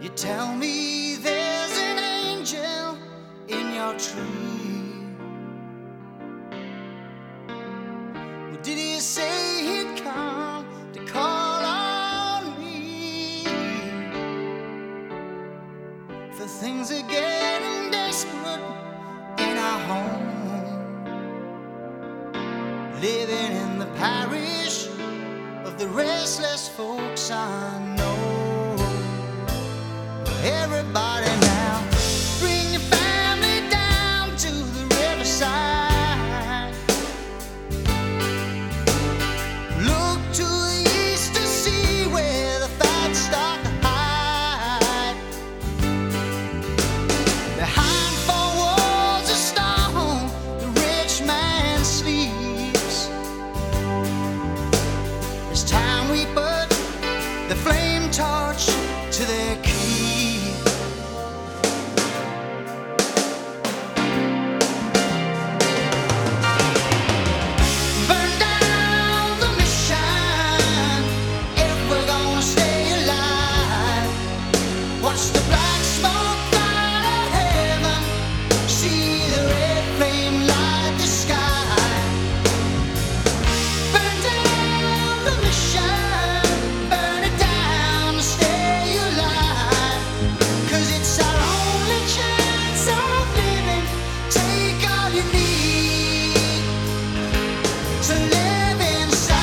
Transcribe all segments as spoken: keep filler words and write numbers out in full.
You tell me there's an angel in your tree. Well, did he say he'd come to call on me? For things are getting desperate in our home, living in the parish of the restless folks I know. Everybody now, bring your family down to the riverside. Look to the east to see where the fat start to hide. Behind four walls of stone, the rich man sleeps. It's time we put the flame torch to their key. Watch the black smoke fly to heaven, see the red flame light the sky. Burn down the mission, burn it down to stay alive. 'Cause it's our only chance of living. Take all you need to live inside.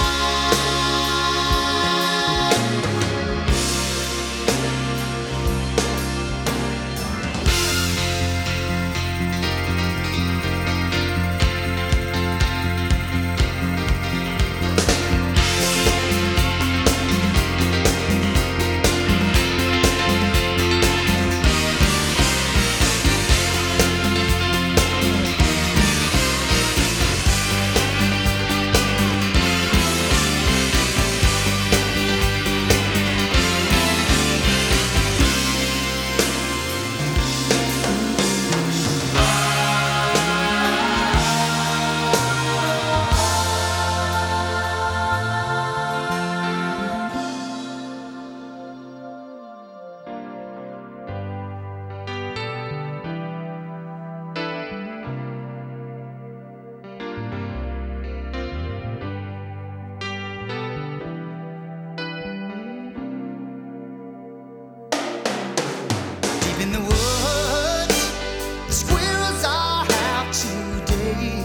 In the woods, the squirrels are out today.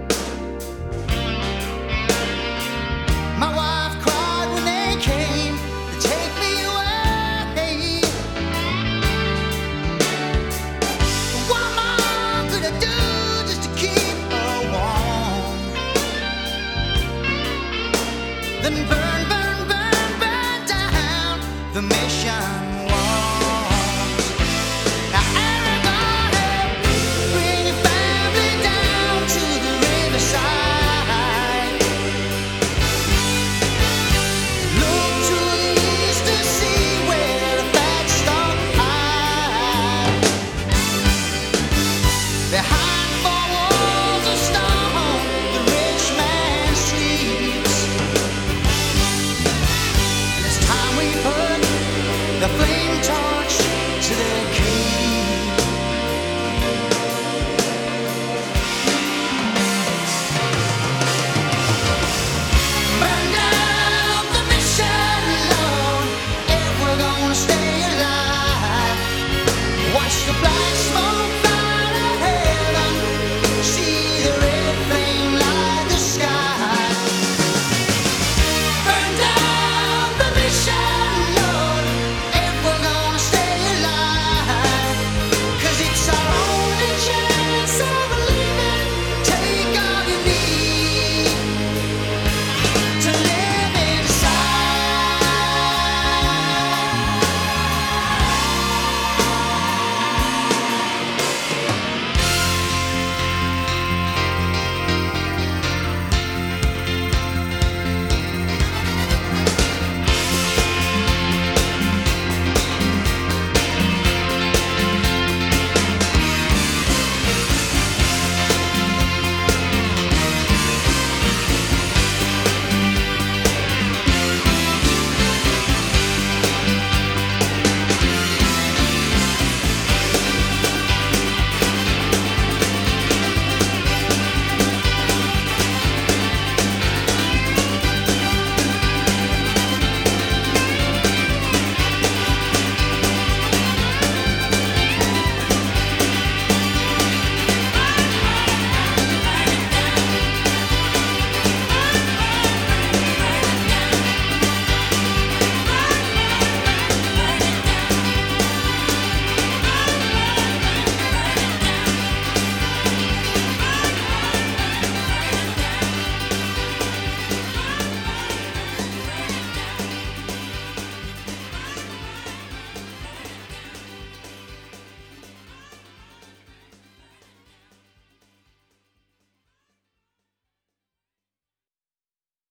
My wife cried when they came to take me away. What am I gonna do just to keep her warm? Then burn, burn, burn, burn down the mission.